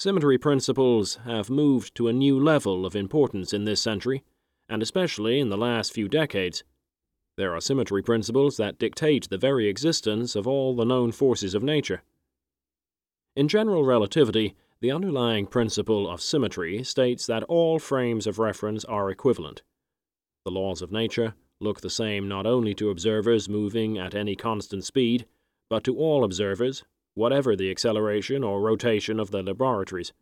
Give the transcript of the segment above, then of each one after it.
Symmetry principles have moved to a new level of importance in this century, and especially in the last few decades. There are symmetry principles that dictate the very existence of all the known forces of nature. In general relativity, the underlying principle of symmetry states that all frames of reference are equivalent. The laws of nature look the same not only to observers moving at any constant speed, but to all observers, whatever the acceleration or rotation of the laboratories.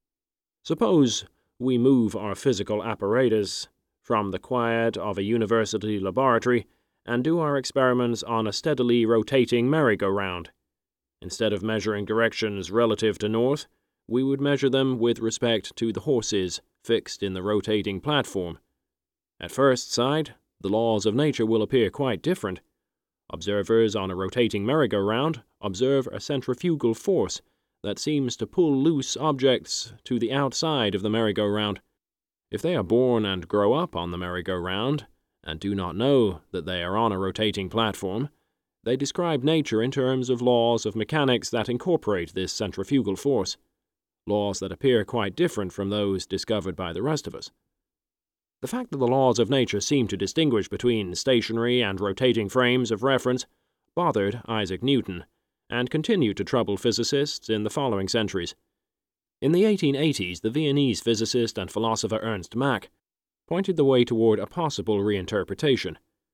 Suppose we move our physical apparatus from the quiet of a university laboratory and do our experiments on a steadily rotating merry-go-round. Instead of measuring directions relative to north, we would measure them with respect to the horses fixed in the rotating platform. At first sight, the laws of nature will appear quite different. Observers on a rotating merry-go-round observe a centrifugal force that seems to pull loose objects to the outside of the merry-go-round. If they are born and grow up on the merry-go-round, and do not know that they are on a rotating platform, they describe nature in terms of laws of mechanics that incorporate this centrifugal force, laws that appear quite different from those discovered by the rest of us. The fact that the laws of nature seem to distinguish between stationary and rotating frames of reference bothered Isaac Newton, and continued to trouble physicists in the following centuries. In the 1880s, the Viennese physicist and philosopher Ernst Mach pointed the way toward a possible reinterpretation.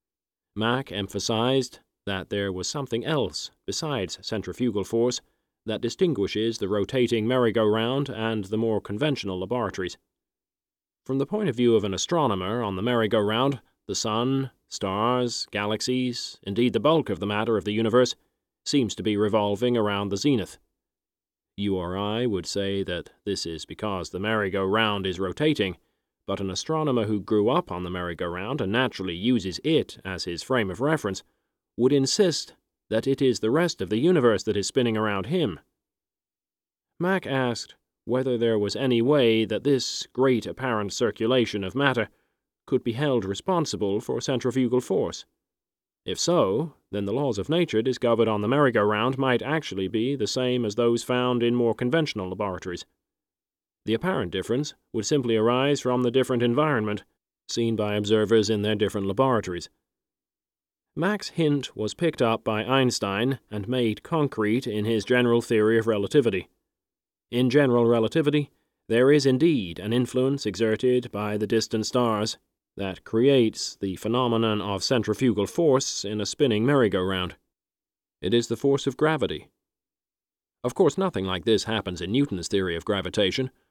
Mach emphasized that there was something else besides centrifugal force that distinguishes the rotating merry-go-round and the more conventional laboratories. From the point of view of an astronomer on the merry-go-round, the sun, stars, galaxies, indeed the bulk of the matter of the universe, seems to be revolving around the zenith. You or I would say that this is because the merry-go-round is rotating, but an astronomer who grew up on the merry-go-round and naturally uses it as his frame of reference would insist that it is the rest of the universe that is spinning around him. Mach asked whether there was any way that this great apparent circulation of matter could be held responsible for centrifugal force. If so, then the laws of nature discovered on the merry-go-round might actually be the same as those found in more conventional laboratories. The apparent difference would simply arise from the different environment seen by observers in their different laboratories. Mach's hint was picked up by Einstein and made concrete in his general theory of relativity. In general relativity, there is indeed an influence exerted by the distant stars that creates the phenomenon of centrifugal force in a spinning merry-go-round. It is the force of gravity. Of course, nothing like this happens in Newton's theory of gravitation,